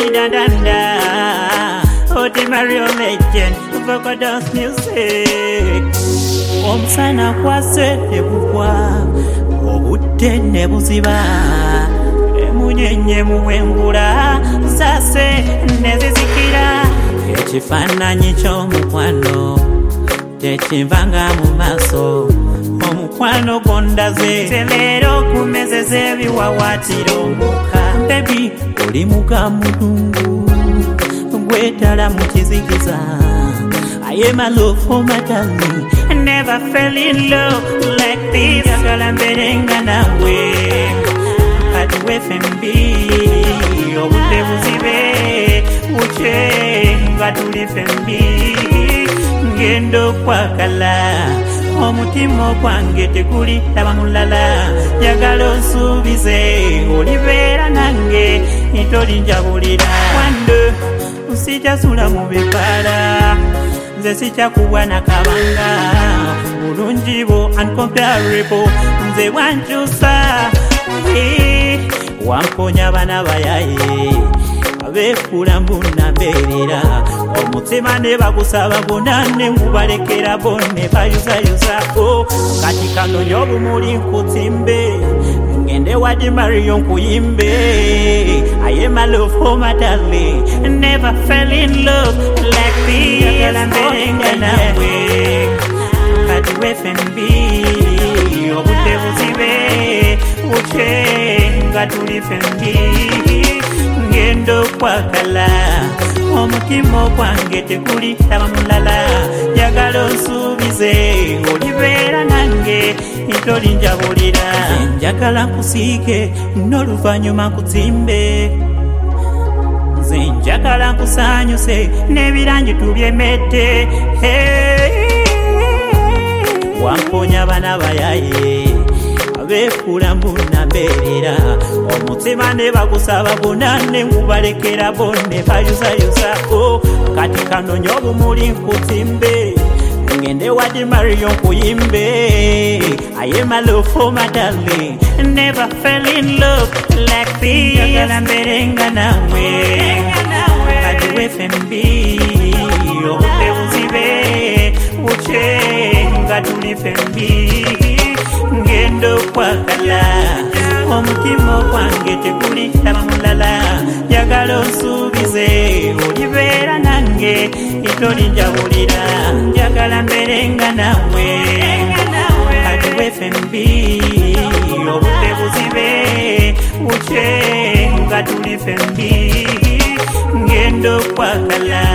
Danda, Oti Mario Legend, Vocal Dance Music. Omusana kwase ebukwa, obudde ne buziba, emunyenye muwengula, zase nezizikira. Ekifaananyi ky'omukwano tekivanga mu maaso, omukwano gondaze leero kumezeza ebiwawaatiro muka. Baby oli muka mudungu gwetala mu kizikiza. I am a love for my darling. I never fell in love like this. Jagala mberenga nawe kati FMB obudde buzibe buche nga tuli FMB ngendo kwakala omutima gwange tekuli laba mulala. Jagala onsuubize olibeera nange ntolinjabulira. Wande usijasula mu bibala nze sikyakubwa nakabanga bulungi bo uncomparable nze wankyusa wamponya abana bayaye abeefula mbunambeerera omutima ne bagusaba bonna ne ngubalekera bonne bayuzayuza. Kati kano y'obumuli nkuzimbe ngende wadi Mario nkuyimbe. I am a love for my darling. Never fell in love like this. Jagala mberenga nawe kati FMB obudde buzibe buche nga tuli FMB ngendo kwakala omutima gwange tekuli laba mulala. Jagala onsuubize olibeera nange ntolinjabulira. Njagala nkusiike n'oluvannyuma nkuzimbe. Nze njagala nkusaanyuse n'ebirangi tubyemedde. Wamponya abana bayaye abeefula mbunambeerera omutima ne bagusaba bonna ne ngubalekera bonne bayuzayuza. Kati kano ny'obumuli nkuzimbe ngende wadi Mario nkuyimbe. I am a love for my darling. Never fell in love like this. Jagala mberenga nawe kati FMB obudde buzibe buche nga tuli FMB ngendo kwakala omutima gwange tekuli laba mulala. Jagala onsuubize olibeera nange ntolinjabulira. Njagala mberenga nawe kati FMB obudde buzibe buche nga tuli FMB ngendo kwakala